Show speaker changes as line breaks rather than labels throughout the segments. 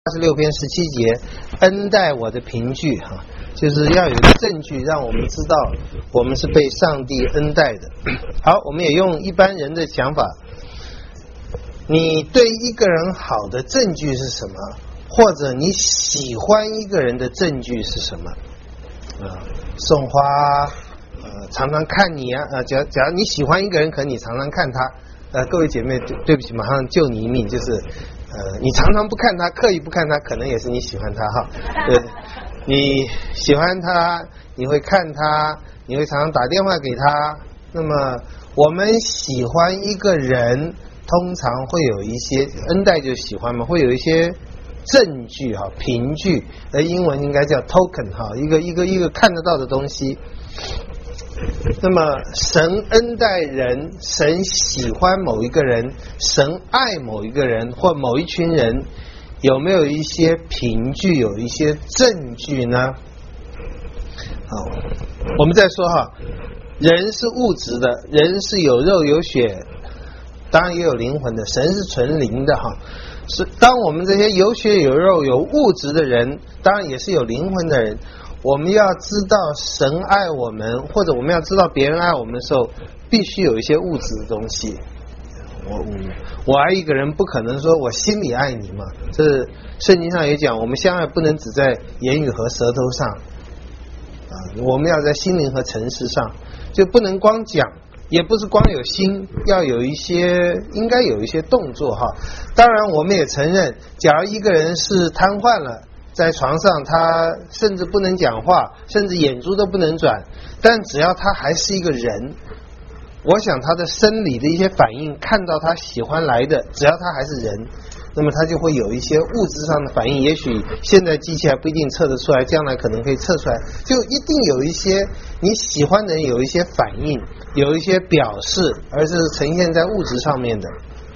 86篇17节，恩待我的凭据哈，就是要有一个证据让我们知道我们是被上帝恩待的。好，我们也用一般人的想法，你对一个人好的证据是什么？或者你喜欢一个人的证据是什么？送花常常看你啊，假如你喜欢一个人，可能你常常看他。各位姐妹，对不起，马上救你一命，就是你常常不看他，刻意不看他，可能也是你喜欢他哈。对，你喜欢他，你会看他，你会常常打电话给他。那么我们喜欢一个人，通常会有一些恩待就喜欢嘛，会有一些证据哈，凭据，英文应该叫 token 哈，一个看得到的东西。那么神恩待人，神喜欢某一个人，神爱某一个人或某一群人，有没有一些凭据，有一些证据呢？好，我们再说哈，人是物质的，人是有肉有血，当然也有灵魂的，神是纯灵的哈。是当我们这些有血有肉有物质的人，当然也是有灵魂的人，我们要知道神爱我们，或者我们要知道别人爱我们的时候，必须有一些物质的东西。我爱一个人，不可能说我心里爱你嘛，这是圣经上也讲，我们相爱不能只在言语和舌头上我们要在心灵和诚实上，就不能光讲，也不是光有心，要有一些，应该有一些动作哈。当然我们也承认，假如一个人是瘫痪了，在床上他甚至不能讲话，甚至眼珠都不能转，但只要他还是一个人，我想他的生理的一些反应，看到他喜欢来的，只要他还是人，那么他就会有一些物质上的反应，也许现在机器还不一定测得出来，将来可能可以测出来，就一定有一些你喜欢的人有一些反应，有一些表示，而是呈现在物质上面的。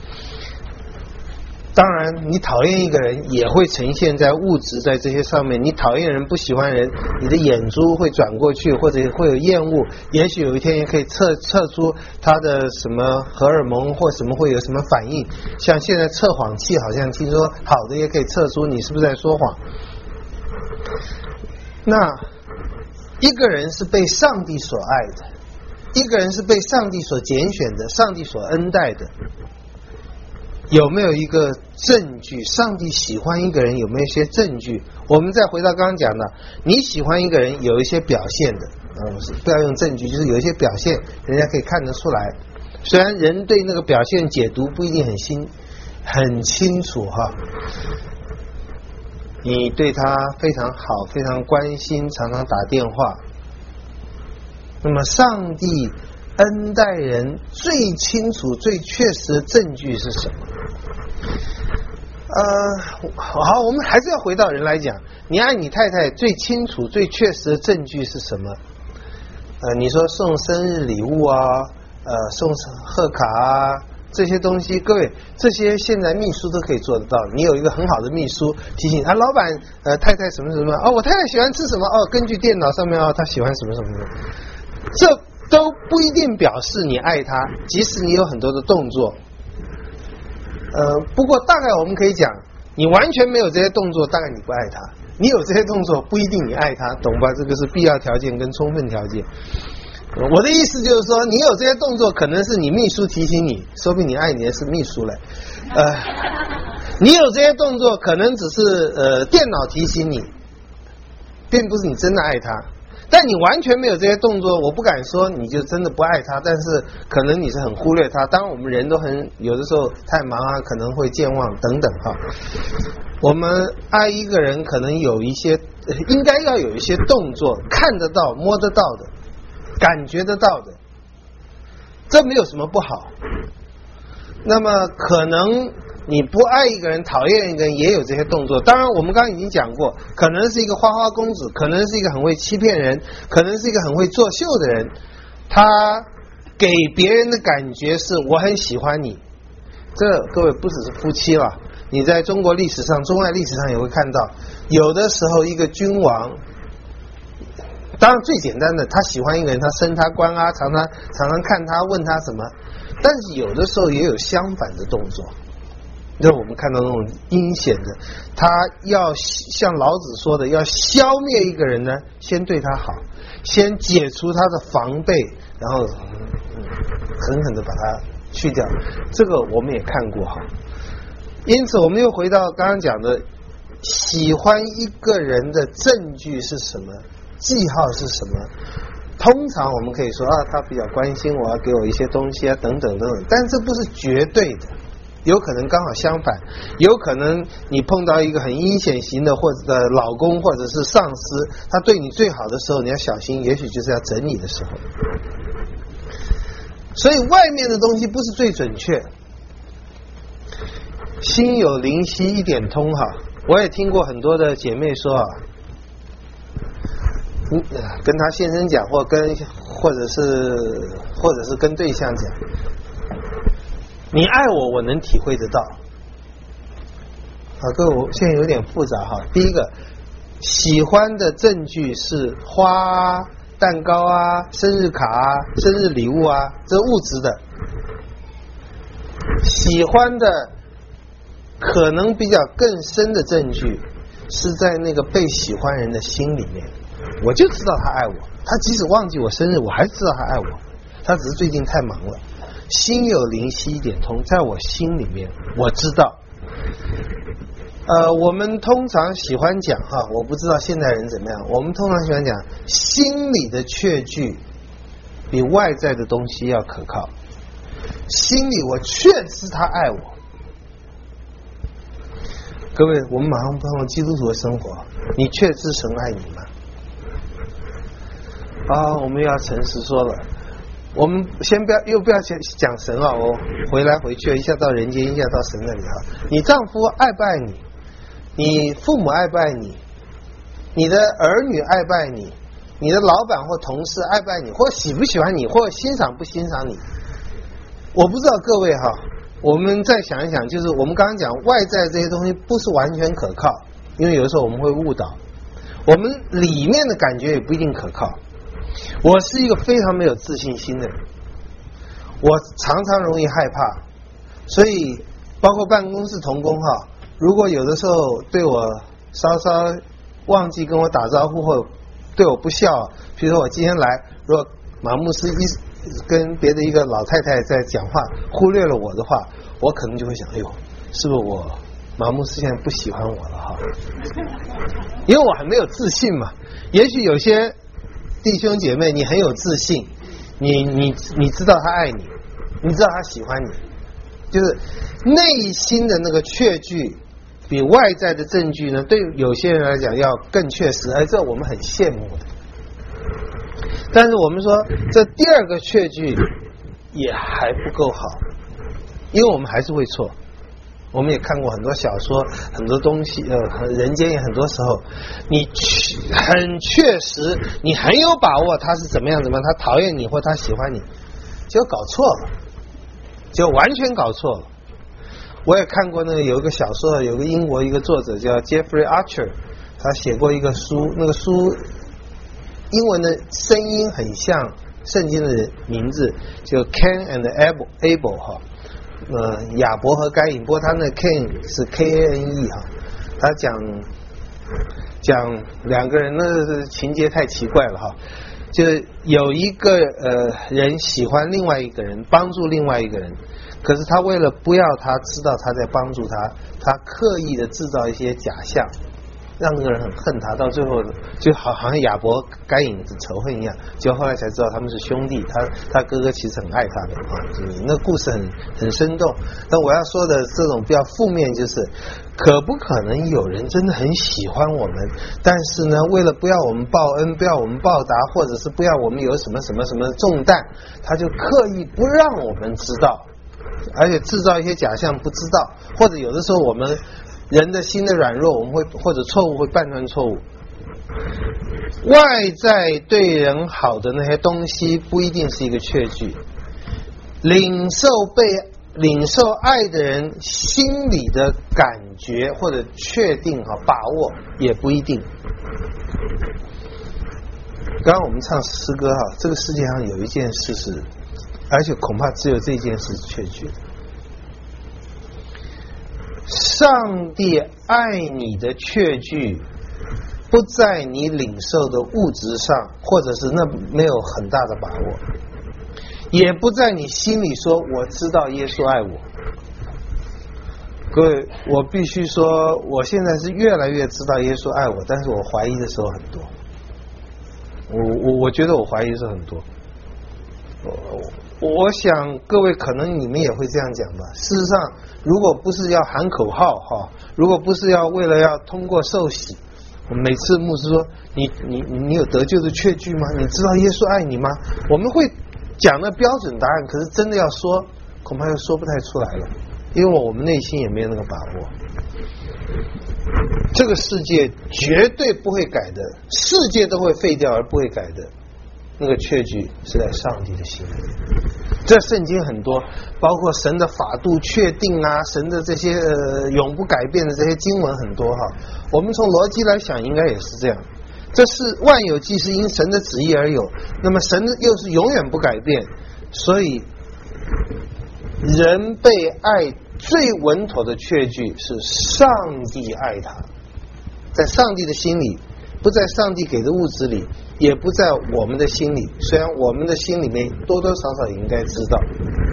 当然你讨厌一个人也会呈现在物质，在这些上面，你讨厌人不喜欢人，你的眼珠会转过去，或者会有厌恶，也许有一天也可以测出他的什么荷尔蒙或什么会有什么反应，像现在测谎器好像听说好的也可以测出你是不是在说谎。那一个人是被上帝所爱的，一个人是被上帝所拣选的，上帝所恩待的，有没有一个证据？上帝喜欢一个人，有没有一些证据？我们再回到刚刚讲的，你喜欢一个人有一些表现的不要用证据，就是有一些表现人家可以看得出来，虽然人对那个表现解读不一定很清楚哈。你对他非常好，非常关心，常常打电话，那么上帝恩待人最清楚最确实的证据是什么？好，我们还是要回到人来讲，你爱你太太最清楚最确实的证据是什么？你说送生日礼物送贺卡这些东西，各位，这些现在秘书都可以做得到。你有一个很好的秘书提醒老板太太什么什么我太太喜欢吃什么根据电脑上面她喜欢什么什么什么，这都不一定表示你爱他，即使你有很多的动作。不过大概我们可以讲，你完全没有这些动作，大概你不爱他；你有这些动作，不一定你爱他，懂吧？这个是必要条件跟充分条件。我的意思就是说，你有这些动作，可能是你秘书提醒你，说不定你爱你的是秘书嘞。你有这些动作，可能只是电脑提醒你，并不是你真的爱他。但你完全没有这些动作，我不敢说你就真的不爱他，但是可能你是很忽略他。当然我们人都有的时候太忙可能会健忘等等我们爱一个人可能有一些应该要有一些动作，看得到摸得到的，感觉得到的，这没有什么不好。那么可能你不爱一个人，讨厌一个人，也有这些动作。当然我们刚刚已经讲过，可能是一个花花公子，可能是一个很会欺骗人，可能是一个很会作秀的人，他给别人的感觉是我很喜欢你。这各位不只是夫妻了，你在中国历史上，中外历史上也会看到，有的时候一个君王，当然最简单的，他喜欢一个人，他升他官常常看他，问他什么，但是有的时候也有相反的动作。 那我们看到那种阴险的，他要像老子说的，要消灭一个人呢，先对他好，先解除他的防备，然后狠狠的把他去掉。这个我们也看过哈。因此我们又回到刚刚讲的，喜欢一个人的证据是什么，记号是什么。通常我们可以说他比较关心我，要给我一些东西啊，等等等等，但这不是绝对的，有可能刚好相反，有可能你碰到一个很阴险型的或者老公或者是上司，他对你最好的时候你要小心，也许就是要整你的时候。所以外面的东西不是最准确，心有灵犀一点通哈。我也听过很多的姐妹说跟他先生讲，或者是跟对象讲，你爱我，我能体会得到。各位，我现在有点复杂哈。第一个，喜欢的证据是花、蛋糕啊、生日卡啊、生日礼物啊，这物质的。喜欢的可能比较更深的证据是在那个被喜欢人的心里面。我就知道他爱我，他即使忘记我生日，我还知道他爱我，他只是最近太忙了。心有灵犀一点通，在我心里面我知道。我们通常喜欢讲我不知道现代人怎么样，我们通常喜欢讲心里的确据比外在的东西要可靠。心里我确知他爱我。各位，我们马上碰到基督徒的生活，你确知神爱你吗？我们要诚实说了，我们先不要讲神我回来回去，一下到人间，一下到神那里你丈夫爱不爱你？你父母爱不爱你？你的儿女爱不爱你？你的老板或同事爱不爱你？或喜不喜欢你？或欣赏不欣赏你？我不知道各位我们再想一想，就是我们刚刚讲外在这些东西不是完全可靠，因为有的时候我们会误导，我们里面的感觉也不一定可靠。我是一个非常没有自信心的人，我常常容易害怕，所以包括办公室同工如果有的时候对我稍忘记跟我打招呼，或对我不笑，比如说我今天来，如果马牧师跟别的一个老太太在讲话，忽略了我的话，我可能就会想，是不是我马牧师现在不喜欢我了因为我还没有自信嘛。也许有些弟兄姐妹你很有自信，你知道他爱你，你知道他喜欢你，就是内心的那个确据比外在的证据呢，对有些人来讲要更确实，这我们很羡慕的。但是我们说这第二个确据也还不够好，因为我们还是会错。我们也看过很多小说，很多东西，人间也很多时候，你很确实，你很有把握他是怎么样，他讨厌你或他喜欢你，结果搞错了，就完全搞错了。我也看过有一个小说，有个英国一个作者叫 Jeffrey Archer， 他写过一个书，那个书英文的声音很像圣经的名字，就 Cain and Abel 亚伯和该隐，不过他那 Cain 是 Kane 他讲两个人的情节太奇怪了就有一个人喜欢另外一个人，帮助另外一个人，可是他为了不要他知道他在帮助他，他刻意的制造一些假象，让那个人很恨他，到最后就好像亚伯该隐的仇恨一样，结果后来才知道他们是兄弟，他哥哥其实很爱他的那故事很生动。但我要说的这种比较负面，就是可不可能有人真的很喜欢我们，但是呢为了不要我们报恩，不要我们报答，或者是不要我们有什么重担，他就刻意不让我们知道，而且制造一些假象不知道，或者有的时候我们人的心的软弱，我们会或者错误会判断错误。外在对人好的那些东西不一定是一个确据，领受爱的人心里的感觉或者确定把握也不一定。刚刚我们唱诗歌这个世界上有一件事是，而且恐怕只有这件事是确据的， 上帝爱你的确据不在你领受的物质上，或者是那没有很大的把握，也不在你心里说我知道耶稣爱我。各位，我必须说，我现在是越来越知道耶稣爱我，但是我怀疑的时候很多。我觉得我怀疑是很多。我想各位可能你们也会这样讲吧。事实上，如果不是要喊口号哈，如果不是要为了要通过受洗，每次牧师说你有得救的确据吗？你知道耶稣爱你吗？我们会讲那标准答案，可是真的要说，恐怕又说不太出来了，因为我们内心也没有那个把握。这个世界绝对不会改的，世界都会废掉而不会改的，那个确据是在上帝的心里。这圣经很多，包括神的法度确定啊，神的这些永不改变的这些经文很多哈。我们从逻辑来想，应该也是这样。这是万有既是因神的旨意而有，那么神又是永远不改变，所以人被爱最稳妥的确据是上帝爱他，在上帝的心里，不在上帝给的物质里，也不在我们的心里，虽然我们的心里面多多少少也应该知道。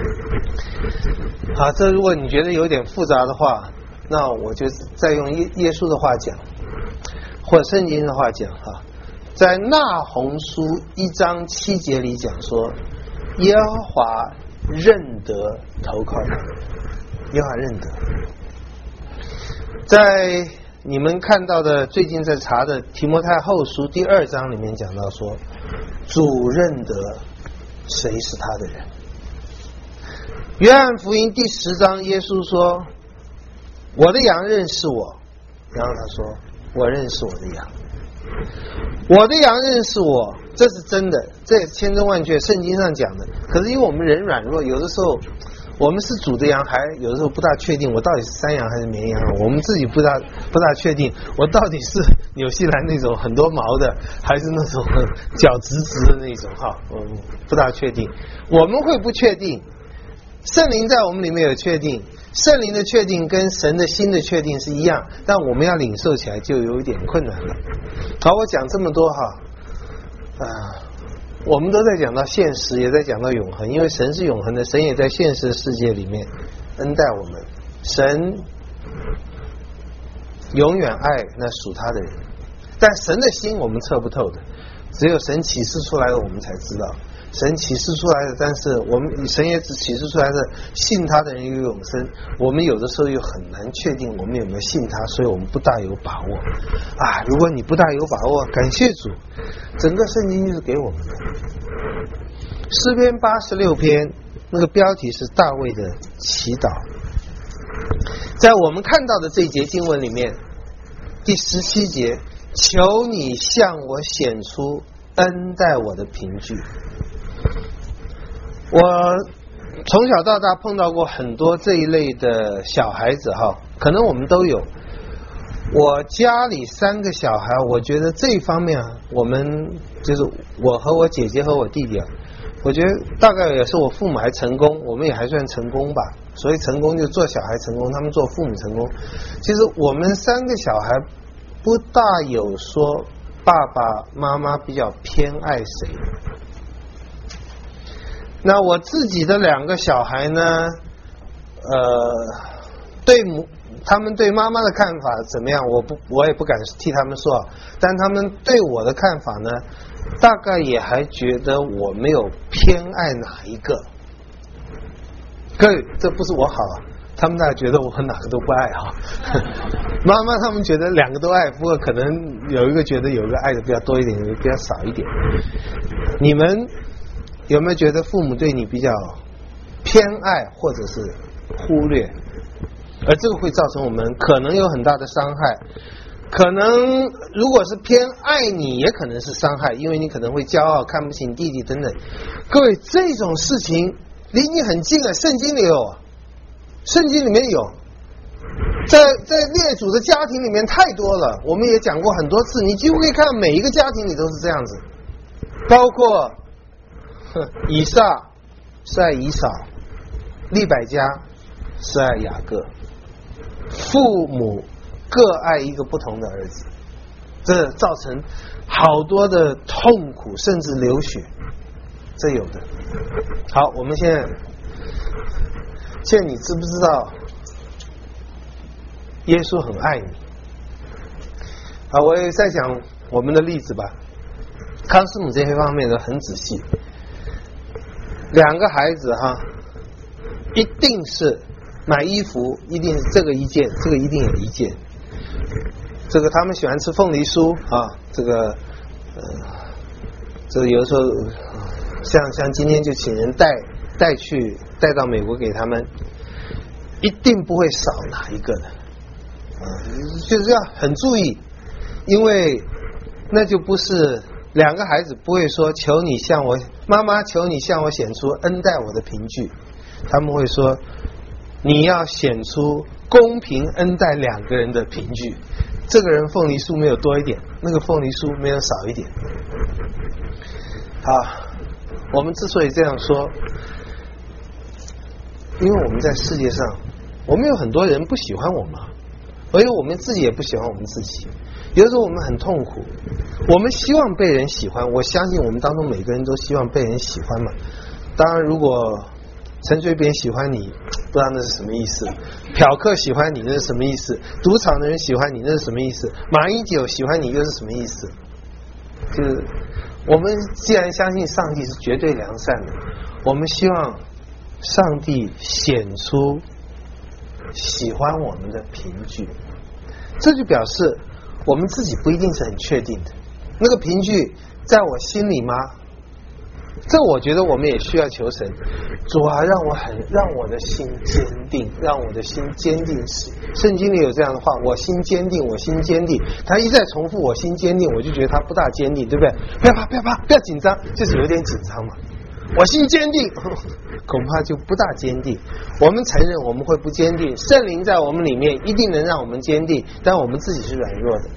好，这如果你觉得有点复杂的话，那我就再用耶稣的话讲，或者圣经的话讲哈，在那鸿书1章7节里讲说，耶和华认得投靠他，耶和华认得。在你们看到的最近在查的提摩太后书第2章里面讲到说，主认得谁是他的人。约翰福音第10章耶稣说，我的羊认识我，然后他说我认识我的羊，我的羊认识我，这是真的，这也是千真万确圣经上讲的。可是因为我们人软弱，有的时候我们是主的羊，还有的时候不大确定我到底是山羊还是绵羊，我们自己不大确定我到底是纽西兰那种很多毛的，还是那种脚直直的那种哈，我们不大确定。我们会不确定，圣灵在我们里面有确定，圣灵的确定跟神的心的确定是一样，但我们要领受起来就有一点困难了。好，我讲这么多哈，我们都在讲到现实，也在讲到永恒，因为神是永恒的，神也在现实的世界里面恩待我们。神永远爱那属他的人，但神的心我们测不透的，只有神启示出来的我们才知道。神启示出来的，但是我们神也只启示出来的信他的人有永生，我们有的时候又很难确定我们有没有信他，所以我们不大有把握啊。如果你不大有把握，感谢主，整个圣经就是给我们的。诗篇86篇那个标题是大卫的祈祷，在我们看到的这一节经文里面，第17节，求你向我显出恩待我的凭据。我从小到大碰到过很多这一类的小孩子哈，可能我们都有。我家里3个小孩，我觉得这一方面我们就是我和我姐姐和我弟弟啊，我觉得大概也是我父母还成功，我们也还算成功吧。所以成功就做小孩成功，他们做父母成功。其实我们3个小孩不大有说爸爸妈妈比较偏爱谁。那我自己的2个小孩呢，他们对妈妈的看法怎么样，我也不敢替他们说，但他们对我的看法呢，大概也还觉得我没有偏爱哪一个。各位，这不是我好，他们大概觉得我哪个都不爱哈。妈妈他们觉得2个都爱，不过可能有一个觉得有一个爱的比较多一点，有一个比较少一点。你们有没有觉得父母对你比较偏爱或者是忽略？而这个会造成我们可能有很大的伤害，可能如果是偏爱你，也可能是伤害，因为你可能会骄傲，看不起你弟弟等等。各位，这种事情离你很近啊，圣经里有，圣经里面有，在列祖的家庭里面太多了，我们也讲过很多次，你几乎可以看到每一个家庭里都是这样子，包括以撒是爱以扫，利百加是爱雅各， 父母各爱一个不同的儿子，这造成好多的痛苦，甚至流血，这有的。好，我们现在你知不知道耶稣很爱你？好，我也在讲我们的例子吧。康师母这些方面都很仔细。2个孩子哈，一定是买衣服，一定是这个一件，这个一定有一件。这个他们喜欢吃凤梨酥啊，这个有时候像今天就请人带到美国给他们，一定不会少哪一个的就是要很注意，因为那就不是2个孩子不会说求你向我妈妈，求你向我显出恩待我的凭据，他们会说你要显出公平恩待2个人的凭据。这个人凤梨酥没有多一点，那个凤梨酥没有少一点。好，我们之所以这样说，因为我们在世界上，我们有很多人不喜欢我们，而且我们自己也不喜欢我们自己。有的时候我们很痛苦，我们希望被人喜欢，我相信我们当中每个人都希望被人喜欢嘛。当然，如果陈水扁喜欢你，不知道那是什么意思；嫖客喜欢你，那是什么意思；赌场的人喜欢你，那是什么意思；马英九喜欢你，又是什么意思？就是我们既然相信上帝是绝对良善的，我们希望上帝显出喜欢我们的凭据，这就表示我们自己不一定是很确定的。那个凭据在我心里吗？这我觉得我们也需要求神，主啊，让我的心坚定，让我的心坚定。圣经里有这样的话，我心坚定，我心坚定。他一再重复我心坚定，我就觉得他不大坚定，对不对？不要怕，不要怕，不要紧张，就是有点紧张嘛。我心坚定，恐怕就不大坚定。我们承认我们会不坚定，圣灵在我们里面一定能让我们坚定，但我们自己是软弱的。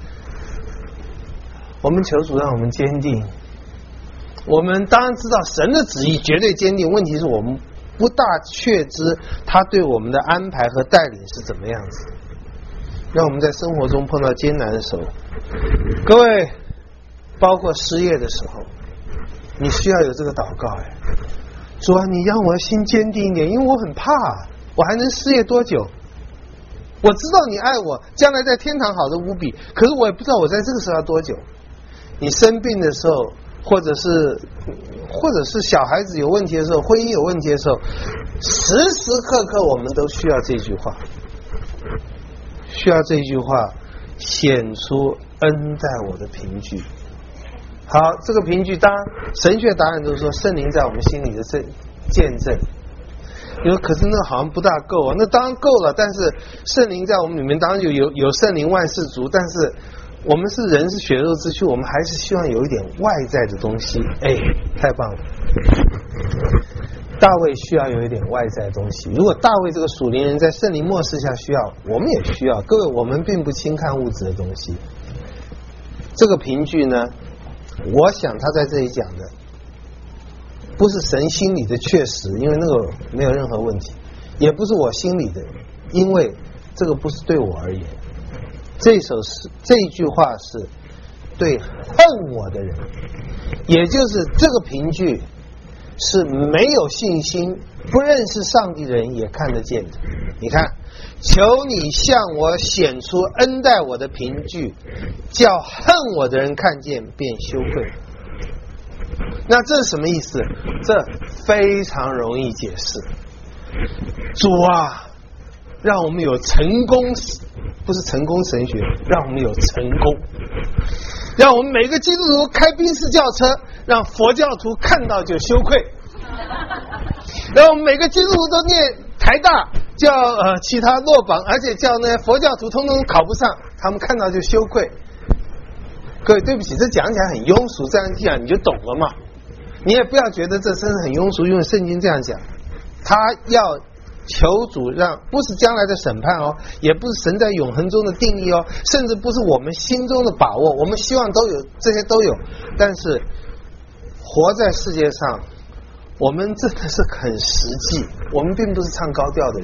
我们求主让我们坚定。我们当然知道神的旨意绝对坚定，问题是我们不大确知他对我们的安排和带领是怎么样子。让我们在生活中碰到艰难的时候，各位包括失业的时候，你需要有这个祷告。主啊，你让我心坚定一点，因为我很怕，我还能失业多久？我知道你爱我，将来在天堂好的无比，可是我也不知道我在这个时候要多久。你生病的时候，或者是小孩子有问题的时候，婚姻有问题的时候，时时刻刻我们都需要这句话，需要这句话显出恩待我的凭据。好，这个凭据，当然神学答案都说圣灵在我们心里的见证。因为可是那好像不大够啊，那当然够了，但是圣灵在我们里面当然有圣灵万事足，但是我们是人是血肉之躯，我们还是希望有一点外在的东西。太棒了！大卫需要有一点外在的东西。如果大卫这个属灵人在圣灵默示下需要，我们也需要。各位，我们并不轻看物质的东西。这个凭据呢，我想他在这里讲的不是神心里的确实，因为那个没有任何问题，也不是我心里的，因为这个不是对我而言。这一句话是对恨我的人，也就是这个凭据是没有信心不认识上帝的人也看得见的。你看，求你向我显出恩待我的凭据，叫恨我的人看见便羞愧。那这是什么意思？这非常容易解释。主啊，让我们有成功，不是成功神学，让我们有成功，让我们每个基督徒开宾士轿车，让佛教徒看到就羞愧，让我们每个基督徒都念台大，叫其他落榜，而且叫那佛教徒通通考不上，他们看到就羞愧。各位对不起，这讲起来很庸俗，这样讲你就懂了嘛。你也不要觉得这真的很庸俗，因为圣经这样讲，他要求主让，不是将来的审判哦，也不是神在永恒中的定义哦，甚至不是我们心中的把握，我们希望都有，这些都有，但是活在世界上，我们真的是很实际，我们并不是唱高调的人，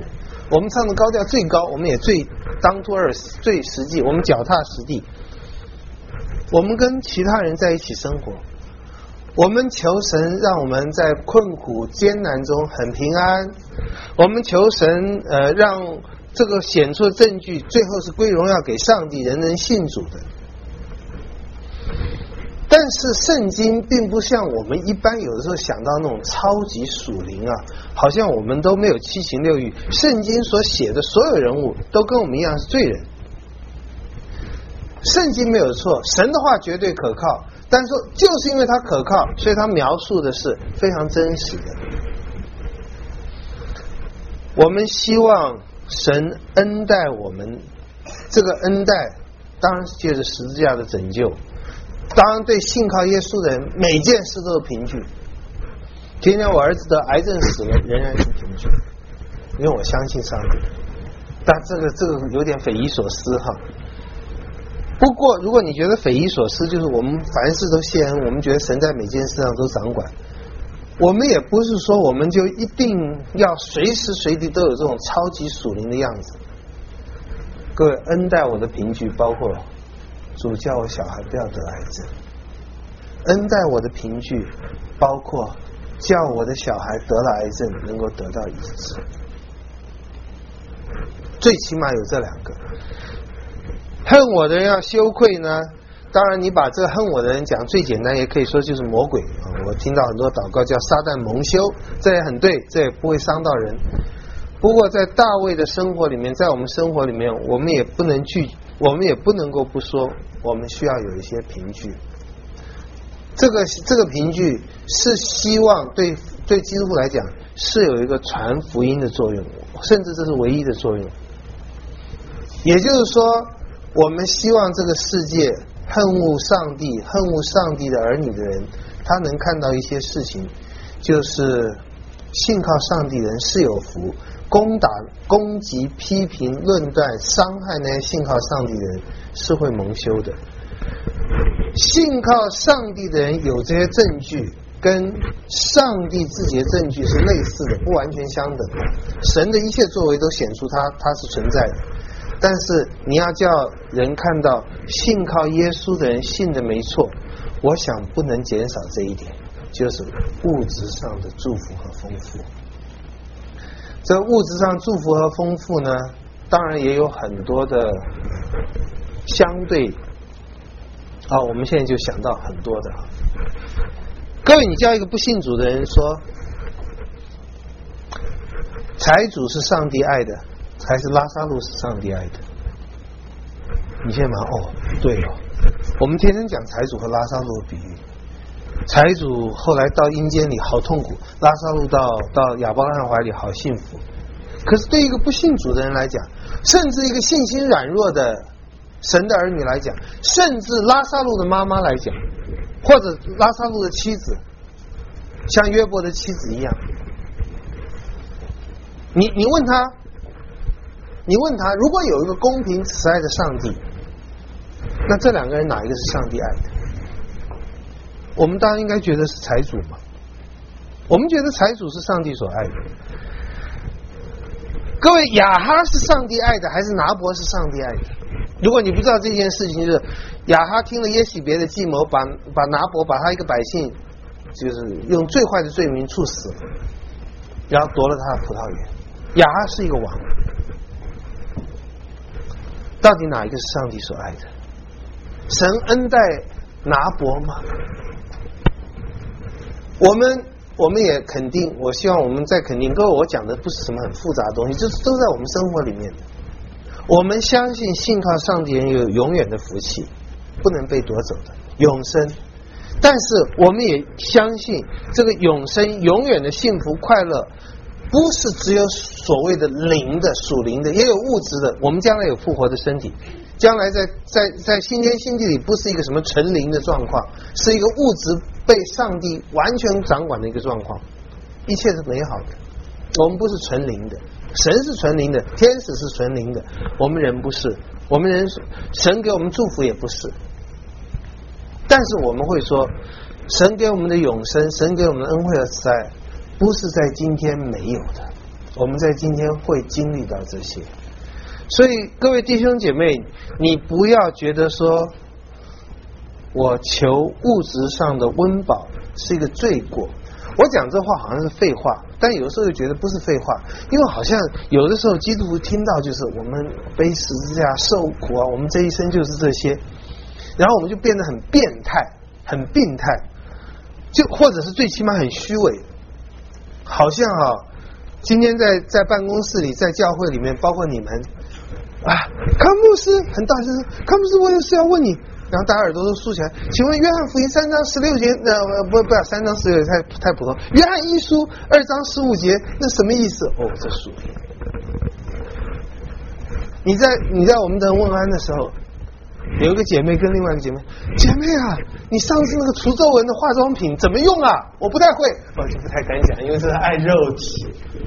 我们唱的高调最高，我们也最down to earth，最实际，我们脚踏实地。我们跟其他人在一起生活，我们求神让我们在困苦艰难中很平安，我们求神让这个显出的证据最后是归荣耀给上帝，人人信主的。但是圣经并不像我们一般有的时候想到那种超级属灵啊，好像我们都没有七情六欲。圣经所写的所有人物都跟我们一样是罪人。圣经没有错，神的话绝对可靠，但是说就是因为它可靠，所以它描述的是非常真实的。我们希望神恩待我们，这个恩待当然是借着十字架的拯救，当然对信靠耶稣的人每件事都是凭据。今天我儿子得癌症死了，仍然是凭据，因为我相信上帝。但这个有点匪夷所思哈。不过如果你觉得匪夷所思，就是我们凡事都谢恩，我们觉得神在每件事上都掌管，我们也不是说我们就一定要随时随地都有这种超级属灵的样子。各位，恩待我的凭据包括主叫我小孩不要得癌症，恩待我的凭据包括叫我的小孩得了癌症能够得到医治，最起码有这两个。恨我的人要羞愧呢，当然你把这个恨我的人讲最简单，也可以说就是魔鬼啊。我听到很多祷告叫撒旦蒙羞，这也很对，这也不会伤到人。不过在大卫的生活里面，在我们生活里面，我们也不能够不说，我们需要有一些凭据。这个凭据是希望对基督徒来讲是有一个传福音的作用，甚至这是唯一的作用。也就是说，我们希望这个世界恨恶上帝、恨恶上帝的儿女的人，他能看到一些事情，就是信靠上帝的人是有福，攻击、批评、论断、伤害那些信靠上帝的人是会蒙羞的。信靠上帝的人有这些证据，跟上帝自己的证据是类似的，不完全相等。神的一切作为都显出它是存在的。但是你要叫人看到信靠耶稣的人信的没错，我想不能减少这一点，就是物质上的祝福和丰富。这物质上祝福和丰富呢，当然也有很多的相对我们现在就想到很多的。各位，你叫一个不信主的人说财主是上帝爱的，还是拉撒路是上帝爱的？你现在马上对哦，我们天天讲财主和拉撒路的比喻。财主后来到阴间里好痛苦，拉撒路到亚伯拉罕怀里好幸福。可是对一个不信主的人来讲，甚至一个信心软弱的神的儿女来讲，甚至拉撒路的妈妈来讲，或者拉撒路的妻子，像约伯的妻子一样，你问他，如果有一个公平慈爱的上帝，那这两个人哪一个是上帝爱的？我们当然应该觉得是财主嘛。我们觉得财主是上帝所爱的。各位，亚哈是上帝爱的，还是拿伯是上帝爱的？如果你不知道这件事情，就是亚哈听了耶洗别的计谋，把拿伯把他一个百姓，就是用最坏的罪名处死，然后夺了他的葡萄园。亚哈是一个王，到底哪一个是上帝所爱的？神恩待拿伯吗？我们也肯定，我希望我们在肯定。各位，我讲的不是什么很复杂的东西，就是都在我们生活里面的。我们相信信靠上帝人有永远的福气，不能被夺走的永生。但是我们也相信这个永生永远的幸福快乐，不是只有所谓的灵的属灵的，也有物质的。我们将来有复活的身体，将来在新天新地里不是一个什么纯灵的状况，是一个物质被上帝完全掌管的一个状况，一切是美好的。我们不是纯灵的，神是纯灵的，天使是纯灵的，我们人不是，我们人神给我们祝福也不是。但是我们会说，神给我们的永生，神给我们的恩惠和慈爱，不是在今天没有的。 我们在今天会经历到这些。所以各位弟兄姐妹，你不要觉得说我求物质上的温饱是一个罪过。我讲这话好像是废话，但有的时候又觉得不是废话，因为好像有的时候基督徒听到就是我们背十字架受苦啊，我们这一生就是这些，然后我们就变得很变态很病态，就或者是最起码很虚伪，好像今天在办公室里，在教会里面，包括你们康牧师很大声，康牧师我有事要问你，然后大家耳朵都竖起来。请问约翰福音3章16节，不3章16节太普通。约翰一书2章15节，那什么意思？这书。你在我们的问安的时候，有一个姐妹跟另外一个姐妹啊，你上次那个除皱纹的化妆品怎么用啊？我不太会，我就不太敢讲，因为这是爱肉体。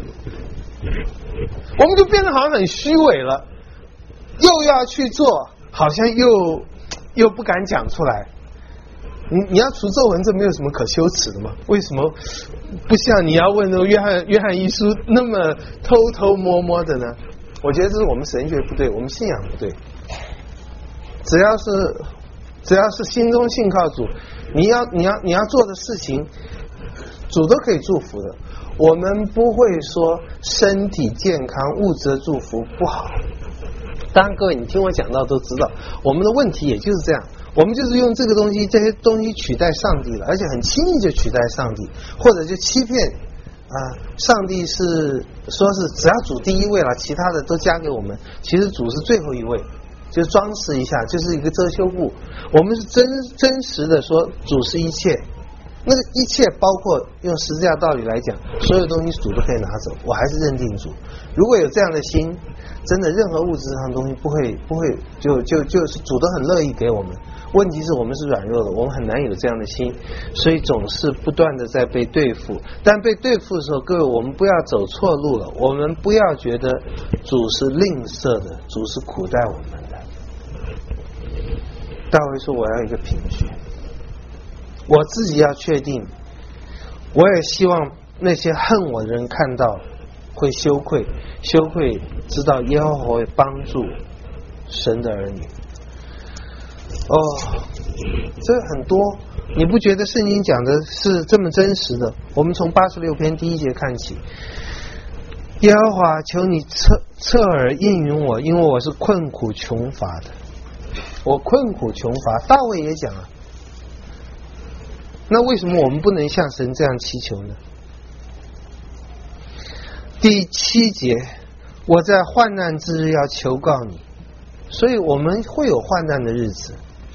我们就变得好像很虚伪了，又要去做，好像又不敢讲出来。你要除皱纹，这没有什么可羞耻的嘛？为什么不像你要问那个约翰一书那么偷偷摸摸的呢？我觉得这是我们神学不对，我们信仰不对。只要是心中信靠主，你要做的事情，主都可以祝福的。我们不会说身体健康、物质的祝福不好。当然，各位你听我讲到都知道，我们的问题也就是这样，我们就是用这些东西取代上帝了，而且很轻易就取代上帝，或者就欺骗上帝是说是只要主第一位了，其他的都加给我们，其实主是最后一位。就装饰一下，就是一个遮羞布。我们是真实的说主是一切，那个一切包括用十字架道理来讲，所有东西主都可以拿走，我还是认定主。如果有这样的心，真的任何物质上的东西不会就是主都很乐意给我们。问题是我们是软弱的，我们很难有这样的心，所以总是不断的在被对付。但被对付的时候，各位我们不要走错路了，我们不要觉得主是吝啬的，主是苦待我们的。大卫说我要一个凭据，我自己要确定，我也希望那些恨我的人看到会羞愧知道耶和华会帮助神的儿女。这很多，你不觉得圣经讲的是这么真实的？我们从86篇第1节看起，耶和华求你侧耳应允我，因为我是困苦穷乏的。我困苦穷乏，大卫也讲啊。那为什么我们不能向神这样祈求呢？第7节，我在患难之日要求告你。所以我们会有患难的日子，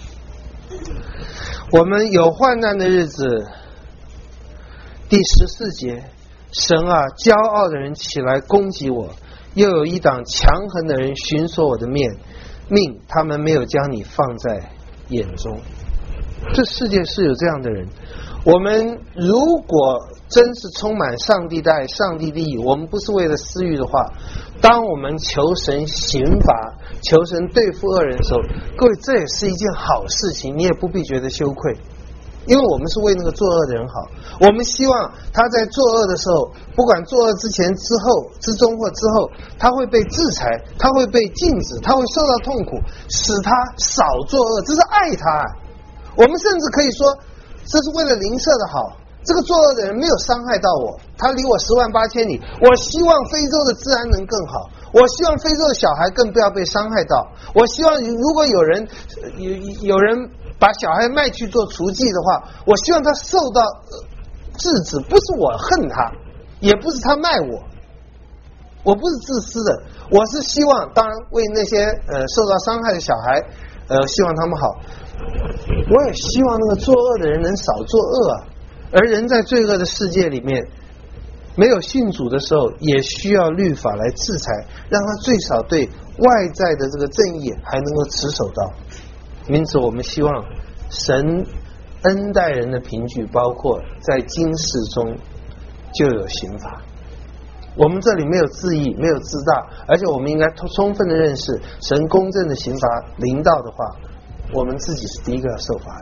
我们有患难的日子。第14节，神啊，骄傲的人起来攻击我，又有一党强横的人寻索我的命，他们没有将你放在眼中。这世界是有这样的人。我们如果真是充满上帝的爱、上帝的义，我们不是为了私欲的话，当我们求神刑罚、求神对付恶人的时候，各位这也是一件好事情，你也不必觉得羞愧，因为我们是为那个作恶的人好。我们希望他在作恶的时候，不管作恶之前、之后、之中或之后，他会被制裁，他会被禁止，他会受到痛苦，使他少作恶，这是爱他。我们甚至可以说，这是为了邻舍的好。这个作恶的人没有伤害到我，他离我10万8千里。我希望非洲的治安能更好，我希望非洲的小孩更不要被伤害到。我希望如果有人把小孩卖去做雏妓的话，我希望他受到制止。不是我恨他，也不是他卖我不是自私的，我是希望当然为那些受到伤害的小孩希望他们好。我也希望那个作恶的人能少作恶啊。而人在罪恶的世界里面，没有信主的时候，也需要律法来制裁，让他最少对外在的这个正义还能够持守到。因此我们希望神恩待人的凭据，包括在今世中就有刑罚。我们这里没有自义，没有自大，而且我们应该充分的认识，神公正的刑罚临到的话，我们自己是第一个要受罚的。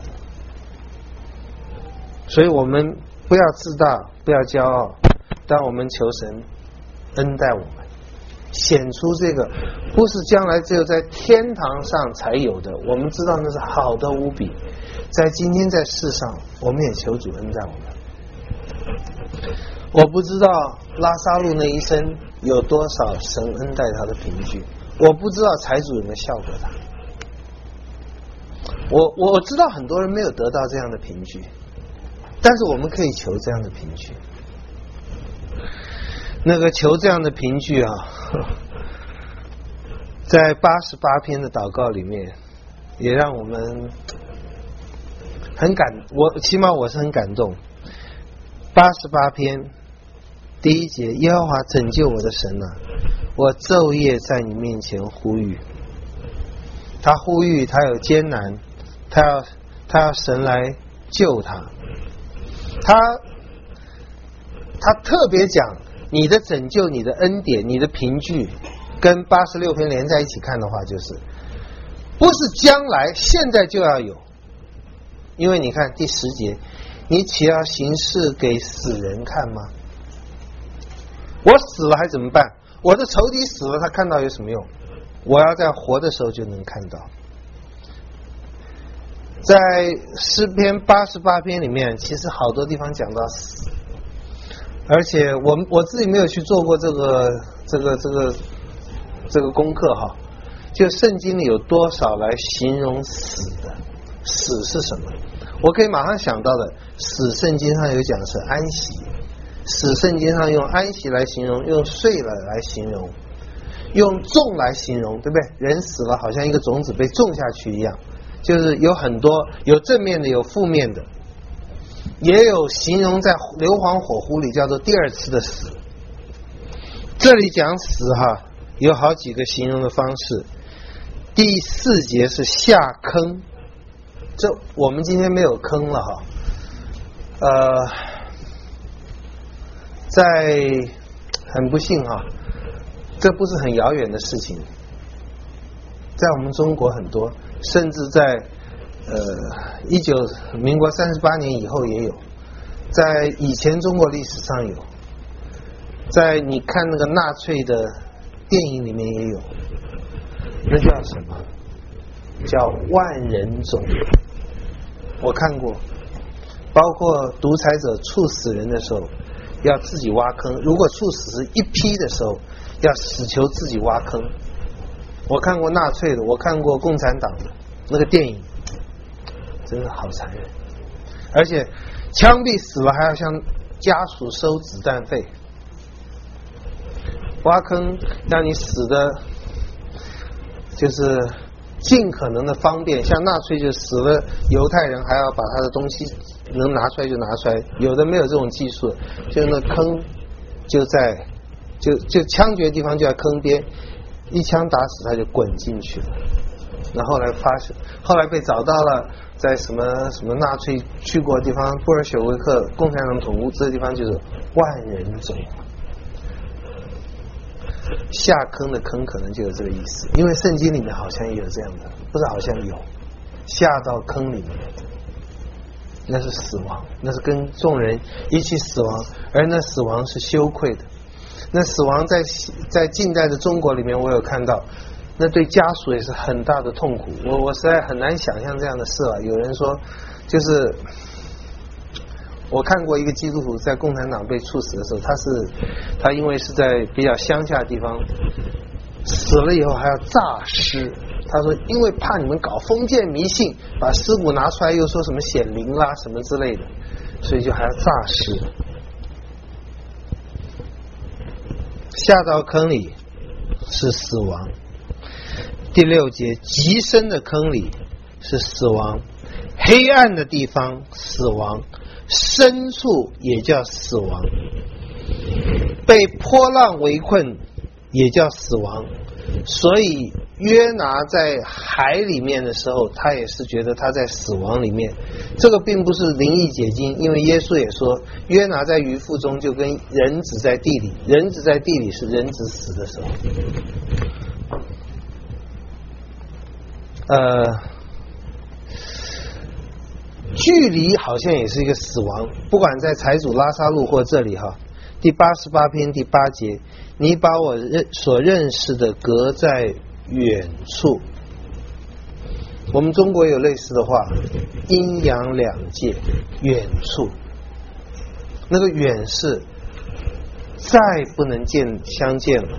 所以我们不要自大，不要骄傲，但我们求神恩待我们，显出这个不是将来只有在天堂上才有的，我们知道那是好的无比，在今天在世上我们也求主恩待我们。我不知道拉撒路那一生有多少神恩待他的凭据，我不知道财主有没有笑过他，我知道很多人没有得到这样的凭据，但是我们可以求这样的凭据。那个求这样的凭据啊，在88篇的祷告里面也让我们很起码我是很感动。88篇第1节，耶和华拯救我的神啊，我昼夜在你面前呼吁。他呼吁，他有艰难，他要神来救他。他特别讲你的拯救、你的恩典、你的凭据，跟86篇连在一起看的话，就是不是将来，现在就要有。因为你看第10节，你岂要行事给死人看吗？我死了还怎么办？我的仇敌死了，他看到有什么用？我要在活的时候就能看到。在诗篇88篇里面，其实好多地方讲到死，而且我自己没有去做过这个功课哈。就圣经里有多少来形容死的？死是什么？我可以马上想到的，死圣经上有讲是安息，死圣经上用安息来形容，用睡了来形容，用种来形容，对不对？人死了好像一个种子被种下去一样，就是有很多，有正面的，有负面的，也有形容在硫磺火湖里叫做第二次的死。这里讲死哈，有好几个形容的方式。第4节是下坑，这我们今天没有坑了哈。在很不幸哈，这不是很遥远的事情，在我们中国很多，甚至在民国38年以后也有，在以前中国历史上有，在你看那个纳粹的电影里面也有，那叫什么？叫万人冢。我看过，包括独裁者处死人的时候要自己挖坑，如果处死是一批的时候要死求自己挖坑。我看过纳粹的，我看过共产党的那个电影，真的好残忍，而且枪毙死了还要向家属收子弹费，挖坑让你死的就是尽可能的方便，像纳粹就死了犹太人还要把他的东西能拿出来就拿出来，有的没有这种技术，就那坑就在就枪决的地方就在坑边，一枪打死他就滚进去了。然后后来被找到了，在什么纳粹去过的地方，布尔什维克共产党统屋，这个地方就是万人冢。下坑的坑可能就有这个意思，因为圣经里面好像也有这样的，不是好像有下到坑里面，那是死亡，那是跟众人一起死亡，而那死亡是羞愧的。那死亡在近代的中国里面，我有看到，那对家属也是很大的痛苦。我实在很难想象这样的事了。有人说，就是我看过一个基督徒在共产党被处死的时候，他因为是在比较乡下的地方，死了以后还要诈尸。他说因为怕你们搞封建迷信，把尸骨拿出来又说什么显灵啦什么之类的，所以就还要诈尸。下到坑里是死亡。第6节，极深的坑里是死亡，黑暗的地方死亡，深处也叫死亡，被波浪围困也叫死亡。所以约拿在海里面的时候，他也是觉得他在死亡里面。这个并不是灵异解经，因为耶稣也说约拿在鱼腹中就跟人子在地里，人子在地里是人子死的时候。距离好像也是一个死亡，不管在财主拉撒路或这里哈， 第88篇第8节，你把我所认识的隔在远处。我们中国有类似的话，阴阳两界，远处。那个远是再不能相见了。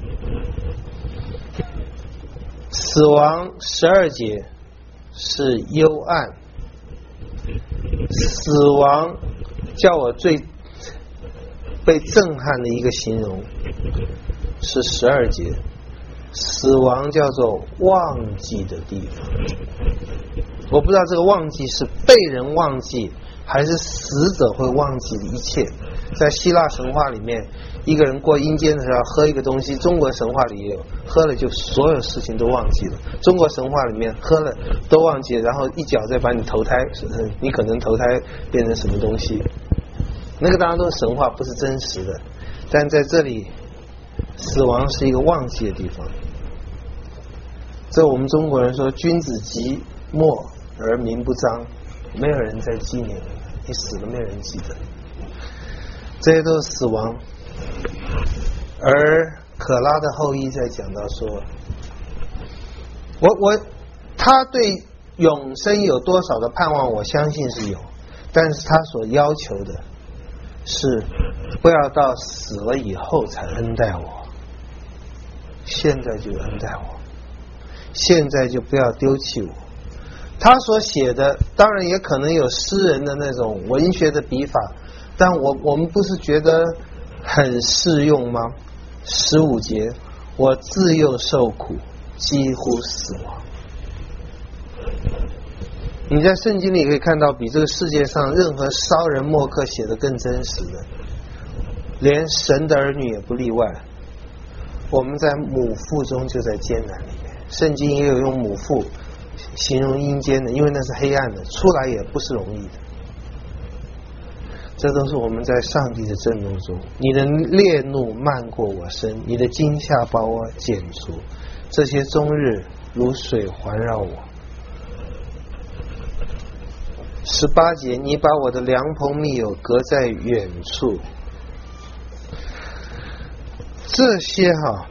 死亡12节是幽暗，死亡叫我最被震撼的一个形容是12节，死亡叫做忘记的地方。我不知道这个忘记是被人忘记，还是死者会忘记的一切。在希腊神话里面，一个人过阴间的时候喝一个东西，中国神话里也有，喝了就所有事情都忘记了。中国神话里面喝了都忘记了，然后一脚再把你投胎，你可能投胎变成什么东西，那个当然都是神话，不是真实的。但在这里，死亡是一个忘记的地方。这我们中国人说君子寂寞而名不彰，没有人在纪念你死了，没有人记得，这些都是死亡。而可拉的后裔在讲到说，他对永生有多少的盼望，我相信是有，但是他所要求的是不要到死了以后才恩待我，现在就恩待我，现在就不要丢弃我。他所写的当然也可能有诗人的那种文学的笔法，但我们不是觉得很适用吗？15节，我自幼受苦，几乎死亡。你在圣经里可以看到比这个世界上任何骚人墨客写的更真实的，连神的儿女也不例外。我们在母腹中就在艰难里面，圣经也有用母腹形容阴间的，因为那是黑暗的，出来也不是容易的。这都是我们在上帝的震怒中，你的烈怒漫过我身，你的惊吓把我剪除，这些终日如水环绕我。18节，你把我的良朋密友隔在远处。这些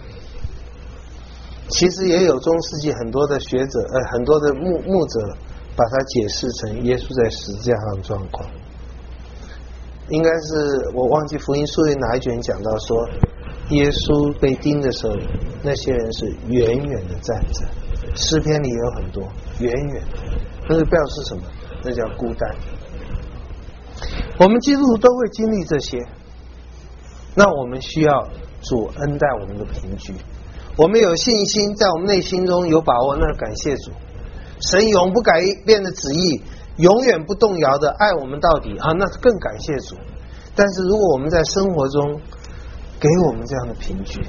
其实也有中世纪很多的学者很多的牧者把它解释成耶稣在十字架上的状况。应该是我忘记福音书里哪一卷讲到说，耶稣被钉的时候，那些人是远远的站着。诗篇里也有很多远远的，那是表示什么？那叫孤单。我们基督徒都会经历这些，那我们需要主恩待我们的凭据。我们有信心，在我们内心中有把握，那感谢主。神永不改变的旨意，永远不动摇的爱我们到底那更感谢主。但是如果我们在生活中给我们这样的凭据，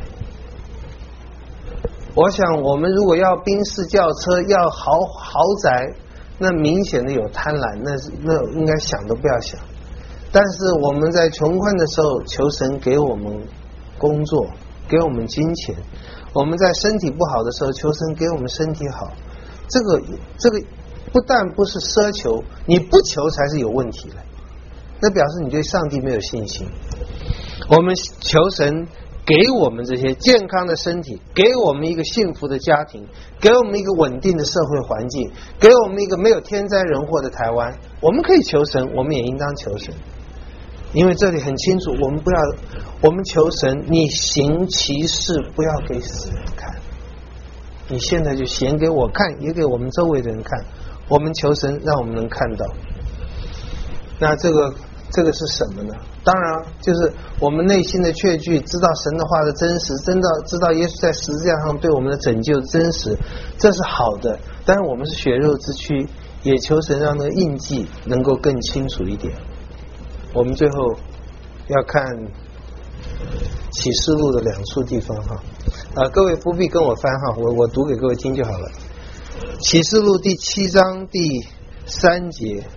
我想我们如果要宾士轿车，要豪宅，那明显的有贪婪，那应该想都不要想。但是我们在穷困的时候求神给我们工作，给我们金钱，我们在身体不好的时候求神给我们身体好，这个不但不是奢求，你不求才是有问题的，那表示你对上帝没有信心。我们求神给我们这些健康的身体，给我们一个幸福的家庭，给我们一个稳定的社会环境，给我们一个没有天灾人祸的台湾，我们可以求神，我们也应当求神。因为这里很清楚，我们求神，你行其事不要给死人看，你现在就显给我看，也给我们周围的人看。我们求神让我们能看到。那这个是什么呢？当然就是我们内心的确据，知道神的话的真实，知道耶稣在十字架上对我们的拯救的真实，这是好的。但是我们是血肉之躯，也求神让那个印记能够更清楚一点。我们最后要看启示录的2处地方各位不必跟我翻我读给各位听就好了。启示录第7章第3节，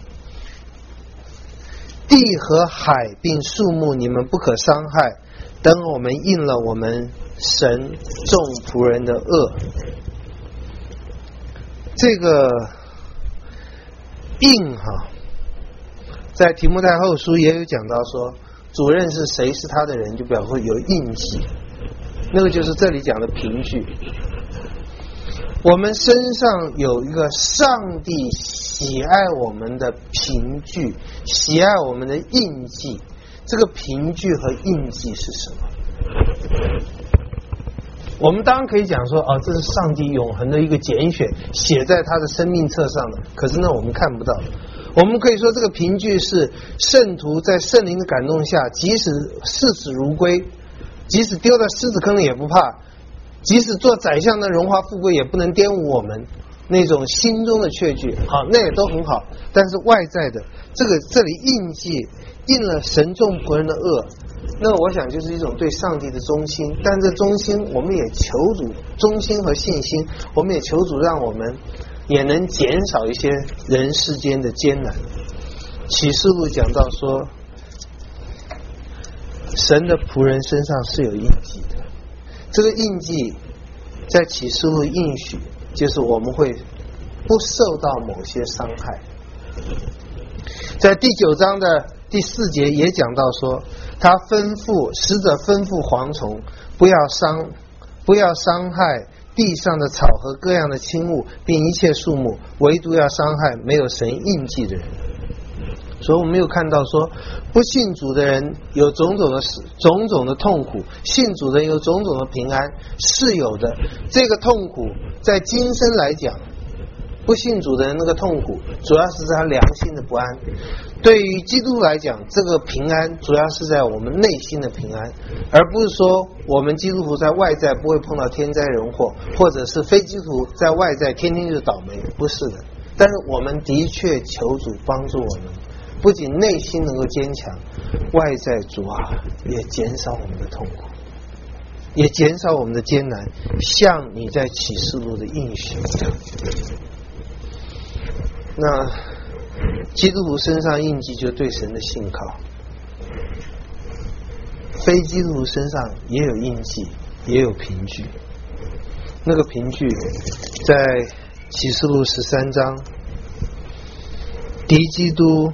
地和海并树木你们不可伤害，等我们应了我们神众仆人的恶。这个应在提摩太后书也有讲到说， 主任是谁是他的人，就表示会有印记，那个就是这里讲的凭据。我们身上有一个上帝喜爱我们的凭据，喜爱我们的印记。这个凭据和印记是什么？我们当然可以讲说，这是上帝永恒的一个拣选，写在他的生命册上的。可是呢，我们看不到。我们可以说，这个凭据是圣徒在圣灵的感动下，即使视死如归，即使丢到狮子坑里也不怕，即使做宰相的荣华富贵也不能玷污我们那种心中的确据。好，那也都很好。但是外在的这里印记印了神众仆人的恶，那我想就是一种对上帝的忠心。但这忠心我们也求主忠心和信心，我们也求主让我们也能减少一些人世间的艰难。启示录讲到说，神的仆人身上是有印记的，这个印记在启示录应许就是我们会不受到某些伤害。在第9章的第4节也讲到说，他使者吩咐蝗虫不要伤害地上的草和各样的轻物，并一切树木，唯独要伤害没有神印记的人。所以我们又看到说，不信主的人有种种的痛苦，信主的人有种种的平安，是有的。这个痛苦在今生来讲，不信主的人那个痛苦主要是在他良心的不安，对于基督徒来讲，这个平安主要是在我们内心的平安，而不是说我们基督徒在外在不会碰到天灾人祸，或者是非基督徒在外在天天就倒霉，不是的。但是我们的确求主帮助我们，不仅内心能够坚强，外在主也减少我们的痛苦，也减少我们的艰难，像你在启示录的应许一样。那基督徒身上印记就对神的信靠，非基督徒身上也有印记，也有凭据。那个凭据在启示录13章，敌基督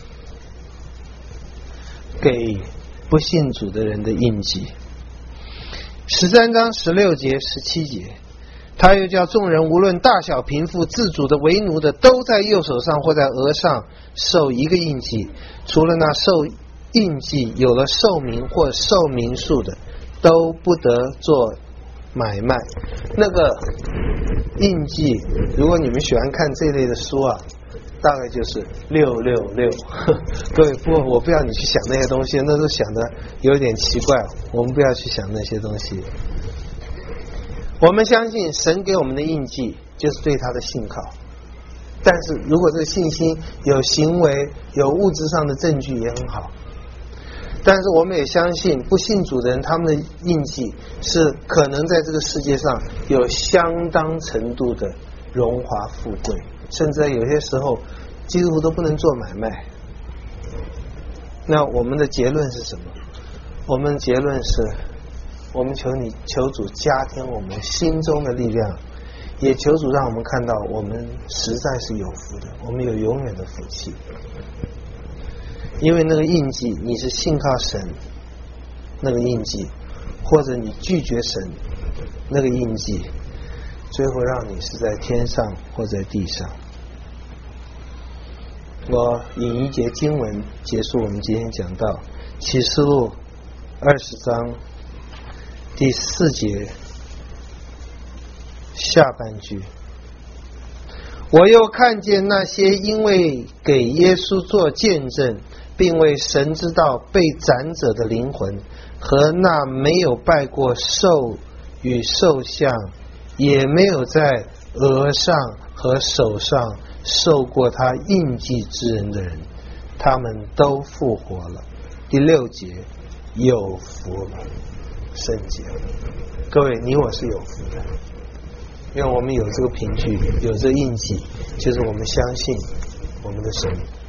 给不信主的人的印记。13章16节17节，他又叫众人无论大小贫富自主的为奴的，都在右手上或在额上受一个印记，除了那受印记有了寿名或寿名数的，都不得做买卖。那个印记，如果你们喜欢看这类的书大概就是666。各位，不过我不要你去想那些东西，那都想的有点奇怪，我们不要去想那些东西。我们相信神给我们的印记就是对他的信靠，但是如果这个信心有行为有物质上的证据也很好。但是我们也相信不信主的人，他们的印记是可能在这个世界上有相当程度的荣华富贵，甚至有些时候基督徒都不能做买卖。那我们的结论是什么？我们的结论是，我们求主加添我们心中的力量，也求主让我们看到我们实在是有福的，我们有永远的福气。因为那个印记，你是信靠神那个印记，或者你拒绝神那个印记，最后让你是在天上或在地上。我引一节经文结束我们今天讲到启示录20章第4节下半句，我又看见那些因为给耶稣做见证并为神之道被斩者的灵魂，和那没有拜过兽与兽像，也没有在额上和手上受过他印记之人的人，他们都复活了。第6节，有福了，圣洁了。各位，你我是有福的，因为我们有这个凭据，有这个印记，就是我们相信我们的神。